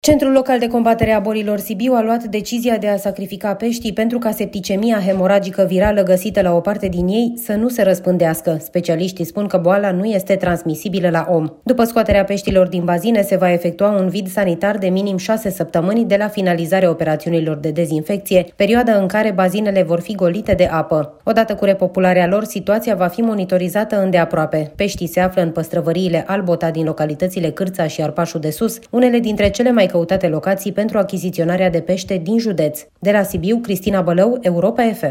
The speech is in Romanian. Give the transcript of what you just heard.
Centrul Local de Combatere a Bolilor Sibiu a luat decizia de a sacrifica peștii pentru ca septicemia hemoragică virală găsită la o parte din ei să nu se răspândească. Specialiștii spun că boala nu este transmisibilă la om. După scoaterea peștilor din bazine, se va efectua un vid sanitar de minim 6 săptămâni de la finalizarea operațiunilor de dezinfecție, perioada în care bazinele vor fi golite de apă. Odată cu repopularea lor, situația va fi monitorizată îndeaproape. Peștii se află în păstrăvăriile Albota din localitățile Cârța și Arpașul de Sus, unele dintre cele mai căutate locații pentru achiziționarea de pește din județ. De la Sibiu, Cristina Bălău, Europa FM.